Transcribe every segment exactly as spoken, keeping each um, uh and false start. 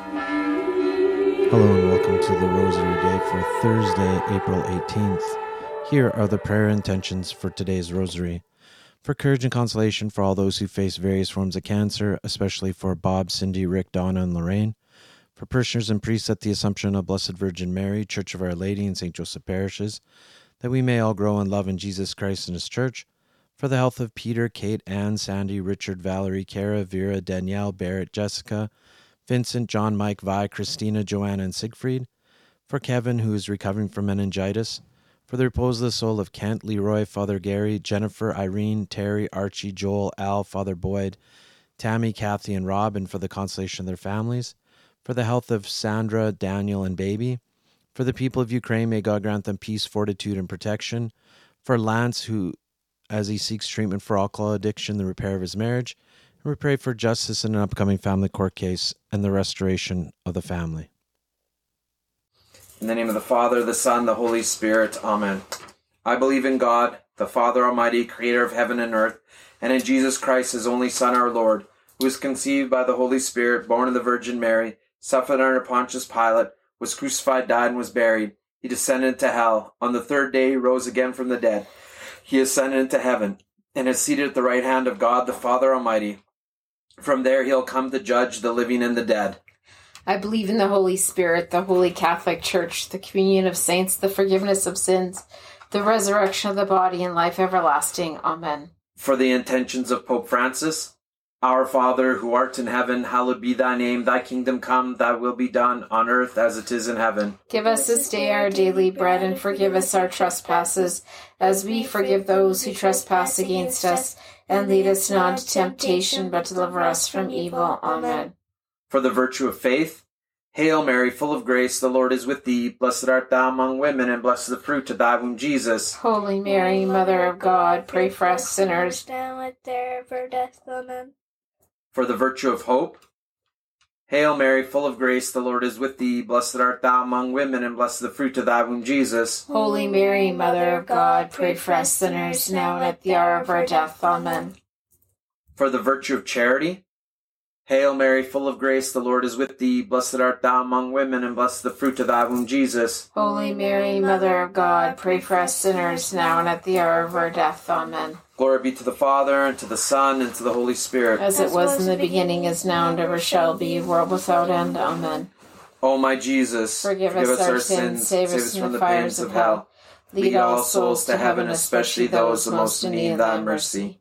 Hello and welcome to the Rosary Day for Thursday, April eighteenth. Here are the prayer intentions for today's Rosary. For courage and consolation for all those who face various forms of cancer, especially for Bob, Cindy, Rick, Donna, and Lorraine. For parishioners and priests at the Assumption of Blessed Virgin Mary, Church of Our Lady, and Saint Joseph parishes, that we may all grow in love in Jesus Christ and His Church. For the health of Peter, Kate, Anne, Sandy, Richard, Valerie, Kara, Vera, Danielle, Barrett, Jessica, Vincent, John, Mike, Vi, Christina, Joanna, and Siegfried. For Kevin, who is recovering from meningitis. For the repose of the soul of Kent, Leroy, Father Gary, Jennifer, Irene, Terry, Archie, Joel, Al, Father Boyd, Tammy, Kathy, and Rob, and for the consolation of their families. For the health of Sandra, Daniel, and Baby. For the people of Ukraine, may God grant them peace, fortitude, and protection. For Lance, who, as he seeks treatment for alcohol addiction, the repair of his marriage. And we pray for justice in an upcoming family court case and the restoration of the family. In the name of the Father, the Son, the Holy Spirit. Amen. I believe in God, the Father Almighty, creator of heaven and earth, and in Jesus Christ, his only Son, our Lord, who was conceived by the Holy Spirit, born of the Virgin Mary, suffered under Pontius Pilate, was crucified, died, and was buried. He descended into hell. On the third day, he rose again from the dead. He ascended into heaven, and is seated at the right hand of God, the Father Almighty. From there he'll come to judge the living and the dead. I believe in the Holy Spirit, the Holy Catholic Church, the communion of saints, the forgiveness of sins, the resurrection of the body, and life everlasting. Amen. For the intentions of Pope Francis, Our Father, who art in heaven, hallowed be thy name. Thy kingdom come, thy will be done, on earth as it is in heaven. Give us this day our daily bread, and forgive us our trespasses, as we forgive those who trespass against us. And lead us not into temptation, but deliver us from evil. Amen. For the virtue of faith, Hail Mary, full of grace, the Lord is with thee. Blessed art thou among women, and blessed the fruit of thy womb, Jesus. Holy Mary, Mother of God, pray for us sinners, now and at the hour of our death. Amen. For the virtue of hope, Hail Mary, full of grace, the Lord is with thee. Blessed art thou among women, and blessed the fruit of thy womb, Jesus. Holy Mary, Mother of God, pray for us sinners, now and at the hour of our death. Amen. For the virtue of charity, Hail Mary, full of grace, the Lord is with thee. Blessed art thou among women, and blessed the fruit of thy womb, Jesus. Holy Mary, Mother of God, pray for us sinners, now and at the hour of our death. Amen. Glory be to the Father, and to the Son, and to the Holy Spirit. As it was in the beginning, is now, and ever shall be, world without end. Amen. O my Jesus, forgive us our sins, save us from the fires of hell. Lead all souls to heaven, especially those most in need of thy mercy.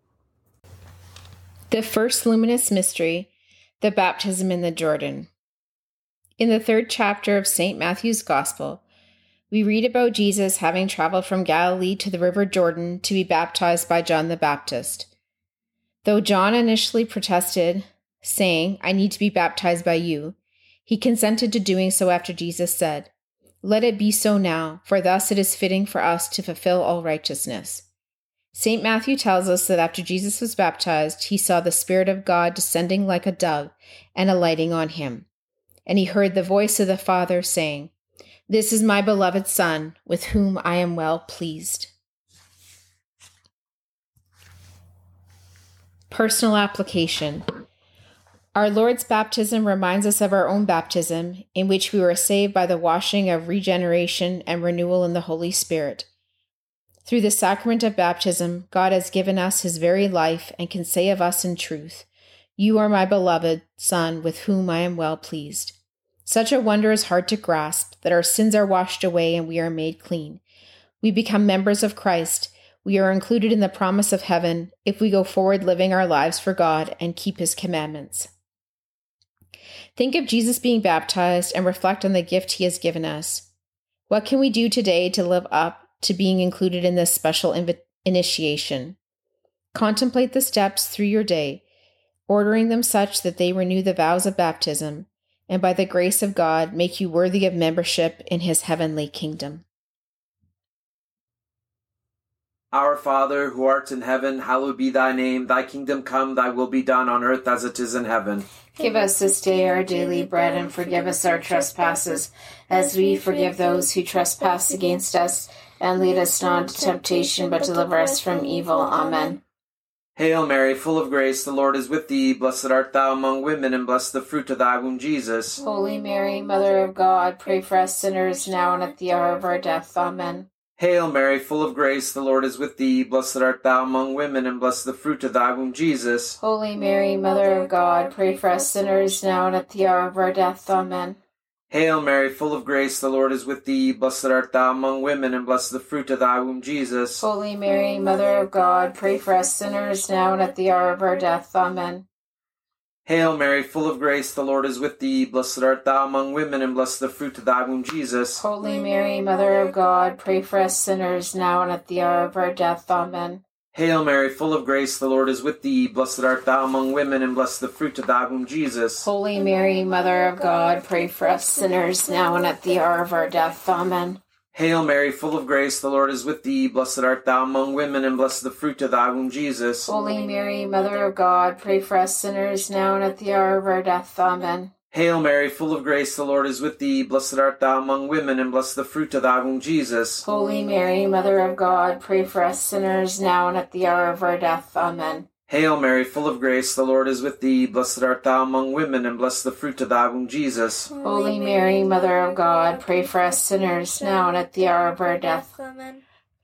The first luminous mystery, the baptism in the Jordan. In the third chapter of Saint Matthew's Gospel, we read about Jesus having traveled from Galilee to the river Jordan to be baptized by John the Baptist. Though John initially protested, saying, "I need to be baptized by you," he consented to doing so after Jesus said, "Let it be so now, for thus it is fitting for us to fulfill all righteousness." Saint Matthew tells us that after Jesus was baptized, he saw the Spirit of God descending like a dove and alighting on him. And he heard the voice of the Father saying, "This is my beloved Son, with whom I am well pleased." Personal application. Our Lord's baptism reminds us of our own baptism, in which we were saved by the washing of regeneration and renewal in the Holy Spirit. Through the sacrament of baptism, God has given us his very life and can say of us in truth, "You are my beloved Son, with whom I am well pleased." Such a wonder is hard to grasp, that our sins are washed away and we are made clean. We become members of Christ. We are included in the promise of heaven if we go forward living our lives for God and keep his commandments. Think of Jesus being baptized and reflect on the gift he has given us. What can we do today to live up to being included in this special inv- initiation? Contemplate the steps through your day, ordering them such that they renew the vows of baptism, and by the grace of God make you worthy of membership in his heavenly kingdom. Our Father, who art in heaven, hallowed be thy name. Thy kingdom come, thy will be done on earth as it is in heaven. Give us this day our daily bread, and forgive us our trespasses, as we forgive those who trespass against us. And lead us not into temptation, but deliver us from evil. Amen. Hail Mary, full of grace, the Lord is with thee. Blessed art thou among women, and blessed the fruit of thy womb, Jesus. Holy Mary, Mother of God, pray for us sinners now and at the hour of our death. Amen. Hail Mary, full of grace, the Lord is with thee. Blessed art thou among women, and blessed the fruit of thy womb, Jesus. Holy Mary, Mother of God, pray for us sinners now and at the hour of our death. Amen. Hail Mary, full of grace, the Lord is with thee. Blessed art thou among women, and blessed the fruit of thy womb, Jesus. Holy Mary, Mother of God, pray for us sinners now and at the hour of our death. Amen. Hail Mary, full of grace, the Lord is with thee. Blessed art thou among women, and blessed the fruit of thy womb, Jesus. Holy Mary, Mother of God, pray for us sinners now and at the hour of our death. Amen. Hail Mary, full of grace, the Lord is with thee. Blessed art thou among women, and blessed the fruit of thy womb, Jesus. Holy Mary, Mother of God, pray for us sinners now and at the hour of our death. Amen. Hail Mary, full of grace, the Lord is with thee. Blessed art thou among women, and blessed the fruit of thy womb, Jesus. Holy Mary, Mother of God, pray for us sinners now and at the hour of our death. Amen. Hail Mary, full of grace, the Lord is with thee. Blessed art thou among women, and blessed the fruit of thy womb, Jesus. Holy Mary, Mother of God, pray for us sinners now and at the hour of our death. Amen. Hail Mary, full of grace, the Lord is with thee. Blessed art thou among women, and blessed the fruit of thy womb, Jesus. Holy Mary, Mother of God, pray for us sinners now and at the hour of our death. Amen.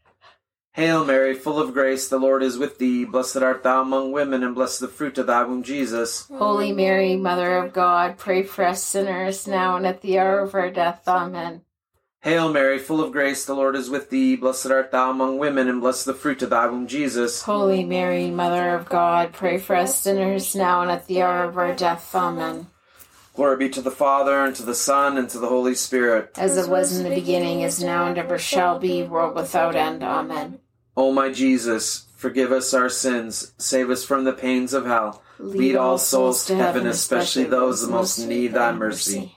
Hail Mary, full of grace, the Lord is with thee. Blessed art thou among women, and blessed the fruit of thy womb, Jesus. Holy Mary, Mother of God, pray for us sinners now and at the hour of our death. Amen. Hail Mary, full of grace, the Lord is with thee. Blessed art thou among women, and blessed the fruit of thy womb, Jesus. Holy Mary, Mother of God, pray for us sinners now and at the hour of our death. Amen. Glory be to the Father, and to the Son, and to the Holy Spirit. As it was in the beginning, is now, and ever shall be, world without end. Amen. O my Jesus, forgive us our sins, save us from the pains of hell. Lead all souls to heaven, especially those that most need thy mercy.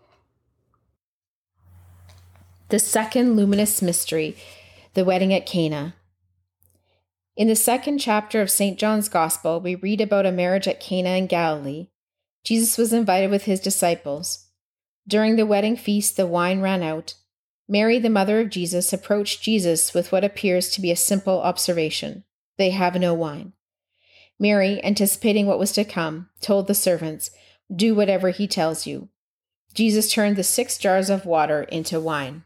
The second luminous mystery, the wedding at Cana. In the second chapter of Saint John's Gospel, we read about a marriage at Cana in Galilee. Jesus was invited with his disciples. During the wedding feast, the wine ran out. Mary, the mother of Jesus, approached Jesus with what appears to be a simple observation. They have no wine. Mary, anticipating what was to come, told the servants, "Do whatever he tells you." Jesus turned the six jars of water into wine.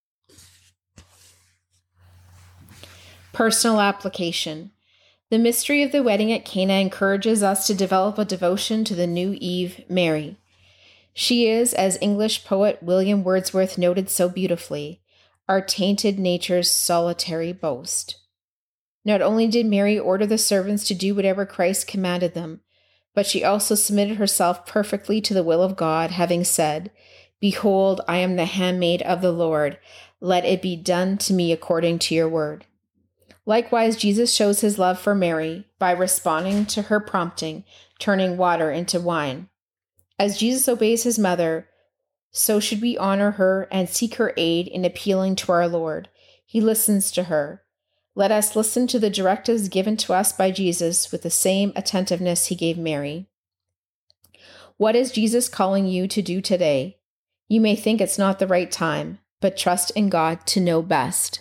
Personal application. The mystery of the wedding at Cana encourages us to develop a devotion to the new Eve, Mary. She is, as English poet William Wordsworth noted so beautifully, our tainted nature's solitary boast. Not only did Mary order the servants to do whatever Christ commanded them, but she also submitted herself perfectly to the will of God, having said, "Behold, I am the handmaid of the Lord. Let it be done to me according to your word." Likewise, Jesus shows his love for Mary by responding to her prompting, turning water into wine. As Jesus obeys his mother, so should we honor her and seek her aid in appealing to our Lord. He listens to her. Let us listen to the directives given to us by Jesus with the same attentiveness he gave Mary. What is Jesus calling you to do today? You may think it's not the right time, but trust in God to know best.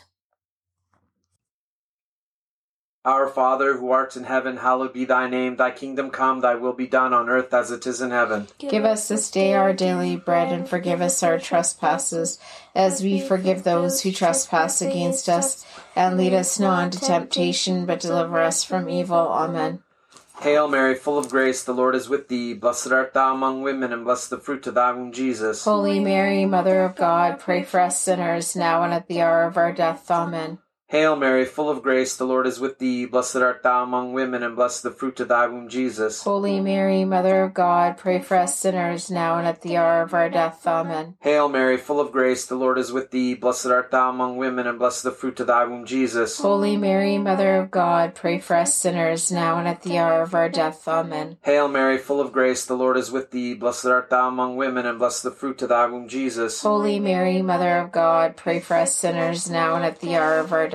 Our Father, who art in heaven, hallowed be thy name. Thy kingdom come, thy will be done on earth as it is in heaven. Give us this day our daily bread, and forgive us our trespasses, as we forgive those who trespass against us. And lead us not into temptation, but deliver us from evil. Amen. Hail Mary, full of grace, the Lord is with thee. Blessed art thou among women, and blessed the fruit of thy womb, Jesus. Holy Mary, Mother of God, pray for us sinners, now and at the hour of our death. Amen. Hail Mary, full of grace, the Lord is with thee. Blessed art thou among women, and blessed the fruit of thy womb, Jesus. Holy Mary, Mother of God, pray for us sinners, now and at the hour of our death. Amen. Hail Mary, full of grace, the Lord is with thee. Blessed art thou among women, and blessed the fruit of thy womb, Jesus. Holy Mary, Mother of God, pray for us sinners, now and at the hour of our death. Amen. Hail Mary, full of grace, the Lord is with thee. Blessed art thou among women, and blessed the fruit of thy womb, Jesus. Holy Mary, Mother of God, pray for us sinners, now and at the hour of our death.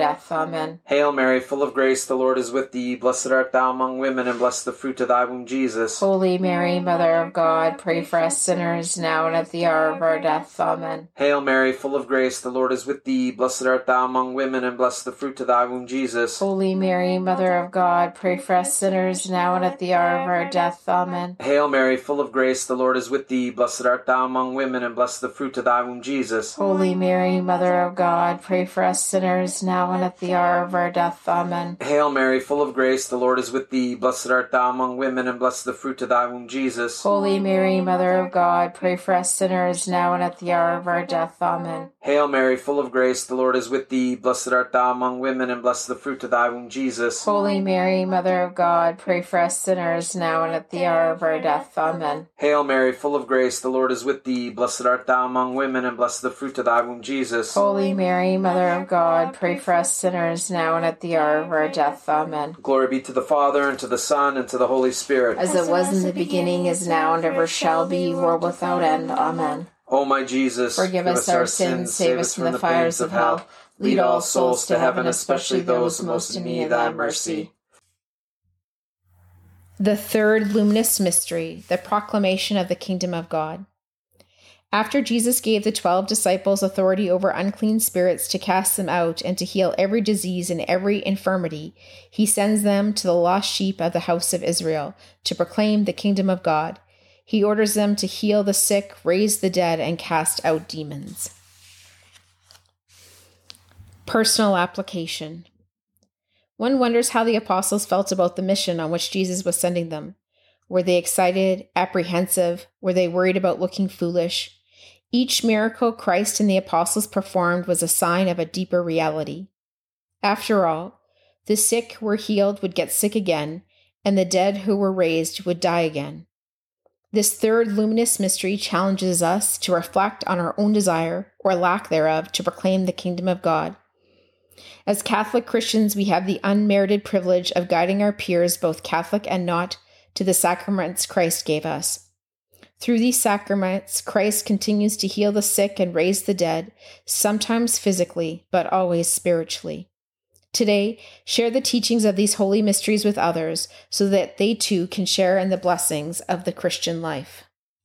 death. Amen. Hail Mary, full of grace, the Lord is with thee. Blessed art thou among women, and blessed the fruit of thy womb, Jesus. Holy Mary, Mother of God, pray for us sinners, now and at the hour of our death. Amen. Hail Mary, full of grace, the Lord is with thee. Blessed art thou among women, and blessed the fruit of thy womb, Jesus. Holy Mary, Mother of God, pray for us sinners, now and at the hour of our death. Amen. Hail Mary, full of grace, the Lord is with thee. Blessed art thou among women, and blessed the fruit of thy womb, Jesus. Holy Mary, Mother of God, pray for us sinners, now and at the hour of our death. Amen. Hail Mary, full of grace, the Lord is with thee. Blessed art thou among women, and blessed the fruit of thy womb, Jesus. Holy Mary, Mother of God, pray for us sinners, now and at the hour of our death. Amen. Hail Mary, full of grace, the Lord is with thee. Blessed art thou among women, and blessed the fruit of thy womb, Jesus. Holy Mary, Mother of God, pray for us sinners, now and at the hour of our death. Amen. Hail Mary, full of grace, the Lord is with thee. Blessed art thou among women, and blessed the fruit of thy womb, Jesus. Holy Mary, Mother of God, pray for us sinners, now and at the hour of our death. Amen. Glory be to the Father, and to the Son, and to the Holy Spirit. As it was in the beginning, is now, and ever shall be, world without end. Amen. O my Jesus, forgive us our sins, save us from the fires of hell. Lead all souls to heaven, especially those most in need of thy mercy. The third luminous mystery, the proclamation of the kingdom of God. After Jesus gave the twelve disciples authority over unclean spirits to cast them out and to heal every disease and every infirmity, he sends them to the lost sheep of the house of Israel to proclaim the kingdom of God. He orders them to heal the sick, raise the dead, and cast out demons. Personal application. One wonders how the apostles felt about the mission on which Jesus was sending them. Were they excited, apprehensive? Were they worried about looking foolish? Each miracle Christ and the apostles performed was a sign of a deeper reality. After all, the sick who were healed would get sick again, and the dead who were raised would die again. This third luminous mystery challenges us to reflect on our own desire, or lack thereof, to proclaim the kingdom of God. As Catholic Christians, we have the unmerited privilege of guiding our peers, both Catholic and not, to the sacraments Christ gave us. Through these sacraments, Christ continues to heal the sick and raise the dead, sometimes physically, but always spiritually. Today, share the teachings of these holy mysteries with others so that they too can share in the blessings of the Christian life.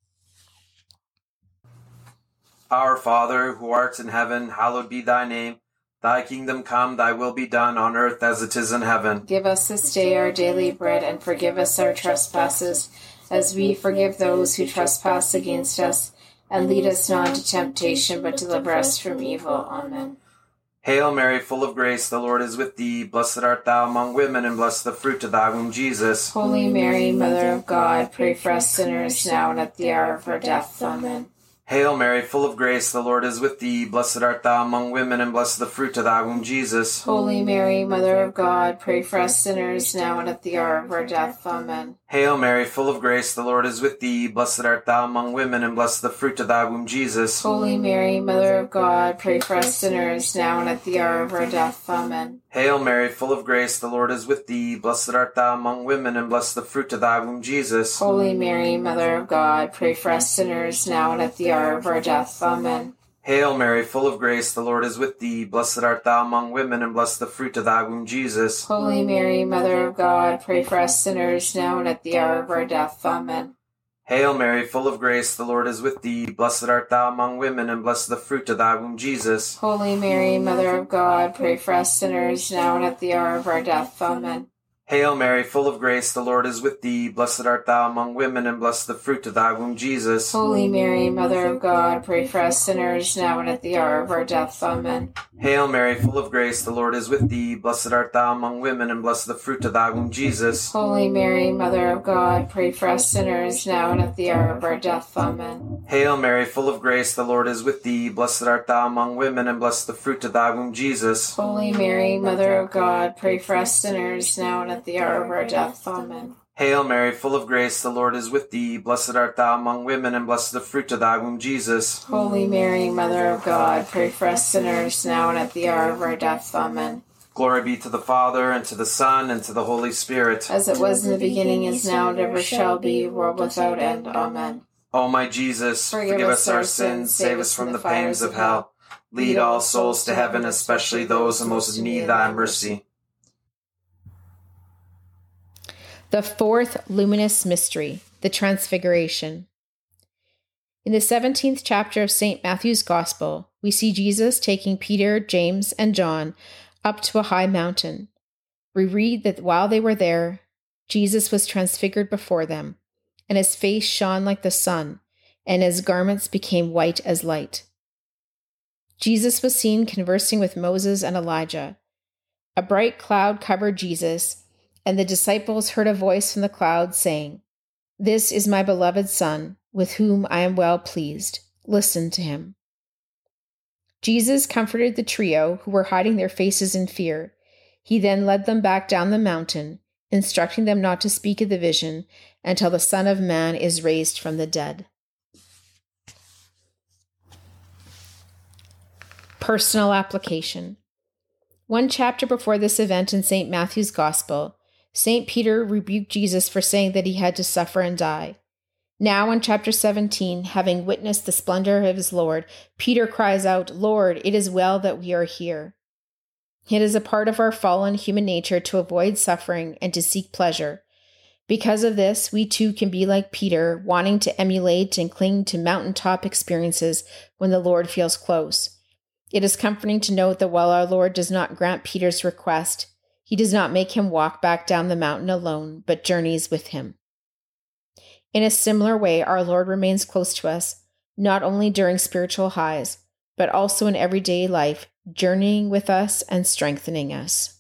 Our Father, who art in heaven, hallowed be thy name. Thy kingdom come, thy will be done on earth as it is in heaven. Give us this day our daily bread, and forgive us our trespasses, as we forgive those who trespass against us. And lead us not into temptation, but deliver us from evil. Amen. Hail Mary, full of grace, the Lord is with thee. Blessed art thou among women, and blessed the fruit of thy womb, Jesus. Holy Mary, Mother of God, pray for us sinners, now and at the hour of our death. Amen. Hail Mary, full of grace, the Lord is with thee. Blessed art thou among women, and blessed the fruit of thy womb, Jesus. Holy Mary, Mother of God, pray for us sinners, now and at the hour of our death. Amen. Hail Mary, full of grace, the Lord is with thee. Blessed art thou among women, and blessed the fruit of thy womb, Jesus. Holy Mary, Mother of God, pray for us sinners, now and at the hour of our death. Amen. Hail Mary, full of grace, the Lord is with thee. Blessed art thou among women, and blessed the fruit of thy womb, Jesus. Holy Mary, Mother of God, pray for us sinners, now and at the hour of our death. Amen. Hail Mary, full of grace, the Lord is with thee. Blessed art thou among women, and blessed the fruit of thy womb, Jesus. Holy Mary, Mother of God, pray for us sinners, now and at the hour of our death. Amen. Hail Mary, full of grace, the Lord is with thee. Blessed art thou among women, and blessed the fruit of thy womb, Jesus. Holy Mary, Mother of God, pray for us sinners, now and at the hour of our death. Amen. Hail Mary, full of grace, the Lord is with thee. Blessed art thou among women, and blessed the fruit of thy womb, Jesus. Holy Mary, Mother of God, pray for us sinners, now and at the hour of our death. Amen. Hail Mary, full of grace, the Lord is with thee. Blessed art thou among women, and blessed the fruit of thy womb, Jesus. Holy Mary, Mother of God, pray for us sinners, now and at the hour of our death. Amen. Hail Mary, full of grace, the Lord is with thee. Blessed art thou among women, and blessed the fruit of thy womb, Jesus. Holy Mary, Mother of God, pray for us sinners, now and at the hour of our death. Amen. Hail Mary, full of grace, the Lord is with thee. Blessed art thou among women, and blessed the fruit of thy womb, Jesus. Holy Mary, Mother of God, pray for us sinners, now and at the hour of our death. Amen. Glory be to the Father, and to the Son, and to the Holy Spirit. As it was in the beginning, is now, and ever shall be, world without end. Amen. O my Jesus, forgive, forgive us our sins, save us from the fires of hell. Lead all souls to heaven, especially those who most need thy mercy. The fourth luminous mystery, the Transfiguration. In the seventeenth chapter of Saint Matthew's Gospel, we see Jesus taking Peter, James, and John up to a high mountain. We read that while they were there, Jesus was transfigured before them, and his face shone like the sun, and his garments became white as light. Jesus was seen conversing with Moses and Elijah. A bright cloud covered Jesus, and the disciples heard a voice from the cloud saying, "This is my beloved Son, with whom I am well pleased. Listen to him." Jesus comforted the trio who were hiding their faces in fear. He then led them back down the mountain, instructing them not to speak of the vision until the Son of Man is raised from the dead. Personal application. One chapter before this event in Saint Matthew's Gospel, Saint Peter rebuked Jesus for saying that he had to suffer and die. Now in chapter seventeen, having witnessed the splendor of his Lord, Peter cries out, "Lord, it is well that we are here." It is a part of our fallen human nature to avoid suffering and to seek pleasure. Because of this, we too can be like Peter, wanting to emulate and cling to mountaintop experiences when the Lord feels close. It is comforting to note that while our Lord does not grant Peter's request, he does not make him walk back down the mountain alone, but journeys with him. In a similar way, our Lord remains close to us, not only during spiritual highs, but also in everyday life, journeying with us and strengthening us.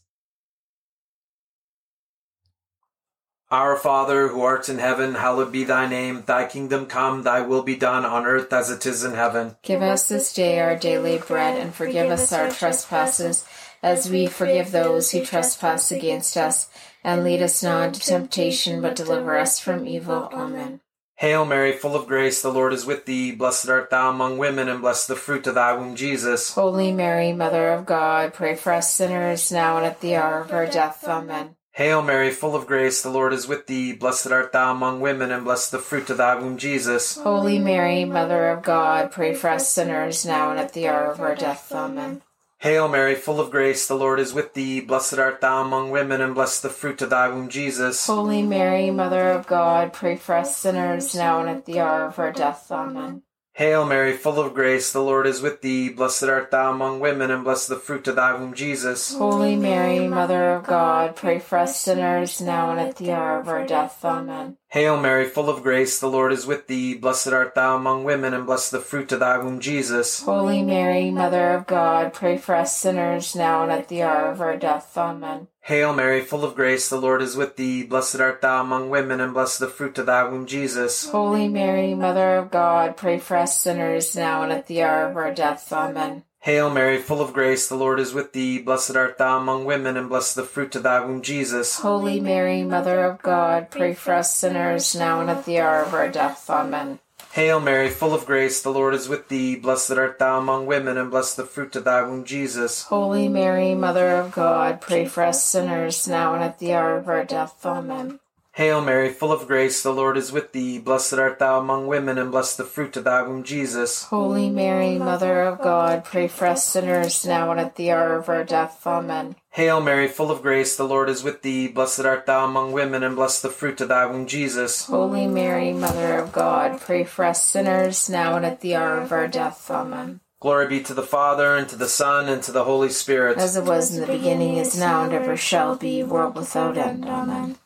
Our Father, who art in heaven, hallowed be thy name. Thy kingdom come, thy will be done on earth as it is in heaven. Give us this day our daily bread, and forgive us our trespasses, as we forgive those who trespass against us. And lead us not into temptation, but deliver us from evil. Amen. Hail Mary, full of grace, the Lord is with thee. Blessed art thou among women, and blessed the fruit of thy womb, Jesus. Holy Mary, Mother of God, pray for us sinners, now and at the hour of our death. Amen. Hail Mary, full of grace, the Lord is with thee. Blessed art thou among women, and blessed the fruit of thy womb, Jesus. Holy Mary, Mother of God, pray for us sinners, now and at the hour of our death. Amen. Hail Mary, full of grace, the Lord is with thee. Blessed art thou among women, and blessed the fruit of thy womb, Jesus. Holy Mary, Mother of God, pray for us sinners, now and at the hour of our death. Amen. Hail Mary, full of grace, the Lord is with thee. Blessed art thou among women, and blessed the fruit of thy womb, Jesus. Holy Mary, Mother of God, pray for us sinners, now and at the hour of our death. Amen. Hail Mary, full of grace, the Lord is with thee. Blessed art thou among women, and blessed the fruit of thy womb, Jesus. Holy Mary, Mother of God, pray for us sinners, now and at the hour of our death. Amen. Hail Mary, full of grace, the Lord is with thee. Blessed art thou among women, and blessed the fruit of thy womb, Jesus. Holy Mary, Mother of God, pray for us sinners, now and at the hour of our death. Amen. Hail Mary, full of grace, the Lord is with thee. Blessed art thou among women, and blessed the fruit of thy womb, Jesus. Holy Mary, Mother of God, pray for us sinners, now and at the hour of our death. Amen. Hail Mary, full of grace, the Lord is with thee. Blessed art thou among women, and blessed the fruit of thy womb, Jesus. Holy Mary, Mother of God, pray for us sinners, now and at the hour of our death. Amen. Hail Mary, full of grace, the Lord is with thee. Blessed art thou among women, and blessed the fruit of thy womb, Jesus. Holy Mary, Mother of God, pray for us sinners, now and at the hour of our death. Amen. Hail Mary, full of grace, the Lord is with thee. Blessed art thou among women, and blessed the fruit of thy womb, Jesus. Holy Mary, Mother of God, pray for us sinners, now and at the hour of our death. Amen. Glory be to the Father, and to the Son, and to the Holy Spirit. As it was in the beginning, is now, and ever shall be, world without end. Amen.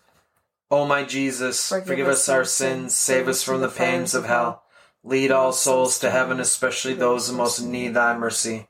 O my Jesus, forgive, forgive us our sins, save us from the pains of hell. Lead all souls to heaven, especially those who most need thy mercy.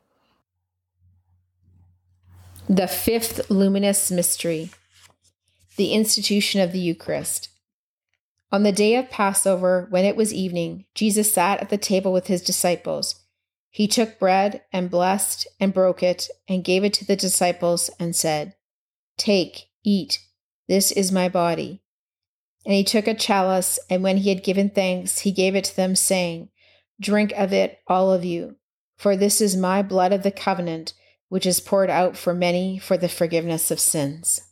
The fifth luminous mystery, the institution of the Eucharist. On the day of Passover, when it was evening, Jesus sat at the table with his disciples. He took bread and blessed and broke it and gave it to the disciples and said, "Take, eat, this is my body." And he took a chalice, and when he had given thanks, he gave it to them, saying, "Drink of it, all of you, for this is my blood of the covenant, which is poured out for many for the forgiveness of sins."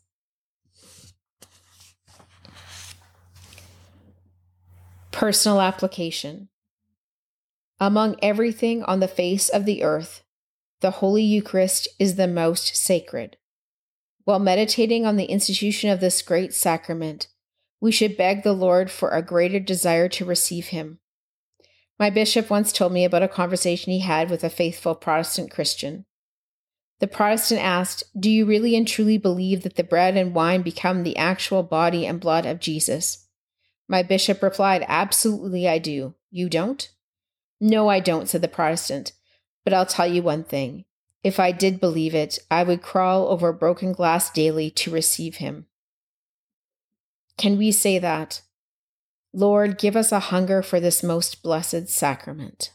Personal application. Among everything on the face of the earth, The Holy Eucharist is the most sacred. While meditating on the institution of this great sacrament, we should beg the Lord for a greater desire to receive him. My bishop once told me about a conversation he had with a faithful Protestant Christian. The Protestant asked, "Do you really and truly believe that the bread and wine become the actual body and blood of Jesus?" My bishop replied, "Absolutely I do. You don't?" "No, I don't," said the Protestant. "But I'll tell you one thing. If I did believe it, I would crawl over broken glass daily to receive him." Can we say that? Lord, give us a hunger for this most blessed sacrament.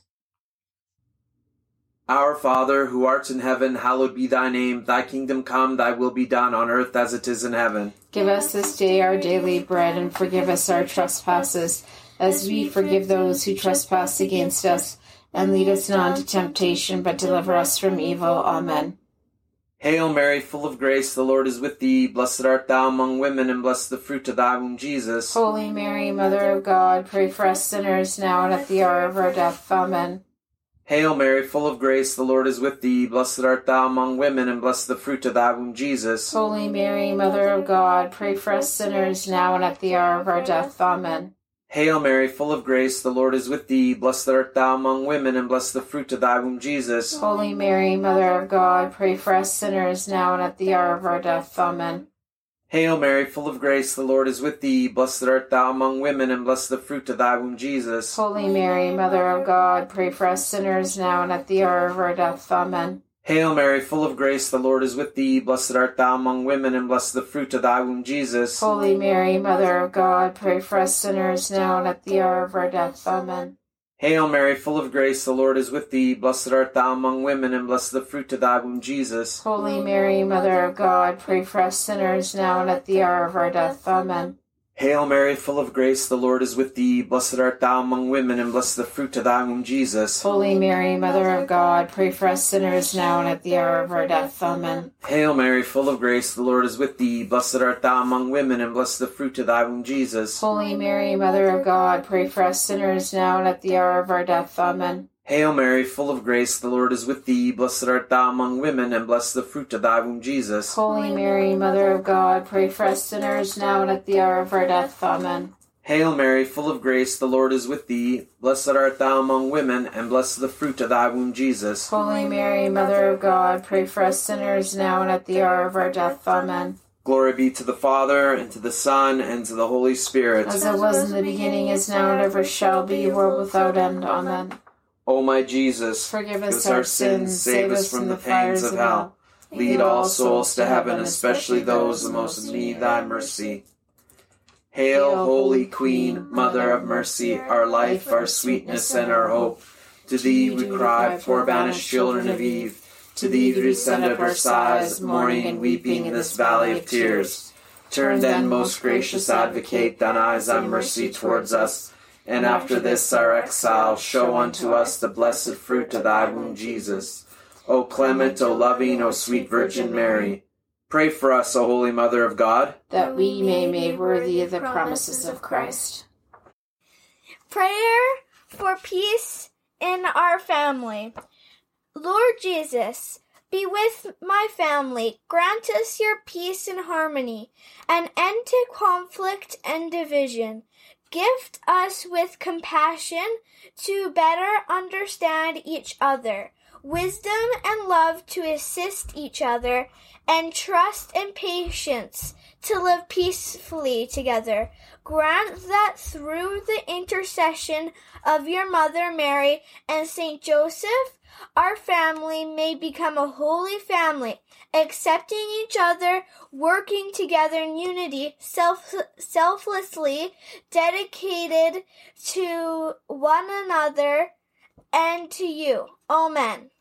Our Father, who art in heaven, hallowed be thy name. Thy kingdom come, thy will be done on earth as it is in heaven. Give us this day our daily bread, and forgive us our trespasses, as we forgive those who trespass against us. And lead us not into temptation, but deliver us from evil. Amen. Hail Mary, full of grace, the Lord is with thee. Blessed art thou among women, and blessed the fruit of thy womb, Jesus. Holy Mary, Mother of God, pray for us sinners now and at the hour of our death. Amen. Hail Mary, full of grace, the Lord is with thee. Blessed art thou among women, and blessed the fruit of thy womb, Jesus. Holy Mary, Mother of God, pray for us sinners now and at the hour of our death. Amen. Hail Mary, full of grace, the Lord is with thee. Blessed art thou among women, and blessed the fruit of thy womb, Jesus. Holy Mary, Mother of God, pray for us sinners now and at the hour of our death. Amen. Hail Mary, full of grace, the Lord is with thee. Blessed art thou among women, and blessed the fruit of thy womb, Jesus. Holy Mary, Mother of God, pray for us sinners now and at the hour of our death. Amen. Hail Mary, full of grace, the Lord is with thee. Blessed art thou among women, and blessed the fruit of thy womb, Jesus. Holy Mary, Mother of God, pray for us sinners now and at the hour of our death. Amen. Hail Mary, full of grace, the Lord is with thee. Blessed art thou among women, and blessed the fruit of thy womb, Jesus. Holy Mary, Mother of God, pray for us sinners now and at the hour of our death. Amen. Hail Mary, full of grace, the Lord is with thee. Blessed art thou among women, and blessed the fruit of thy womb, Jesus. Holy Mary, Mother of God, pray for us sinners now and at the hour of our death. Amen. Hail Mary, full of grace, the Lord is with thee. Blessed art thou among women, and blessed the fruit of thy womb, Jesus. Holy Mary, Mother of God, pray for us sinners now and at the hour of our death. Amen. Hail Mary, full of grace, the Lord is with thee. Blessed art thou among women, and blessed the fruit of thy womb, Jesus. Holy Mary, Mother of God, pray for us sinners now and at the hour of our death. Amen. Hail Mary, full of grace, the Lord is with thee. Blessed art thou among women, and blessed the fruit of thy womb, Jesus. Holy Mary, Mother of God, pray for us sinners now and at the hour of our death. Amen. Glory be to the Father, and to the Son, and to the Holy Spirit. As it was in the beginning, is now, and ever shall be, world without end. Amen. O my Jesus, forgive us our sins, save us from the fires of hell. Lead all souls to heaven, especially those in most need thy mercy. Hail, Holy Queen, Mother of mercy, our life, our sweetness, and our hope. To thee we cry, poor banished children of Eve. To thee do we send up our sighs, mourning and weeping in this valley of tears. Turn then, most gracious Advocate, thine eyes of mercy towards us, and after this our exile, show unto us the blessed fruit of thy womb, Jesus. O clement, O loving, O sweet Virgin Mary, pray for us, O Holy Mother of God, that we may be made worthy of the promises of Christ. Prayer for peace in our family. Lord Jesus, be with my family. Grant us your peace and harmony, an end to conflict and division. Gift us with compassion to better understand each other, wisdom and love to assist each other, and trust and patience to live peacefully together. Grant that through the intercession of your Mother Mary and Saint Joseph, our family may become a holy family, accepting each other, working together in unity, self, selflessly dedicated to one another and to you. Amen.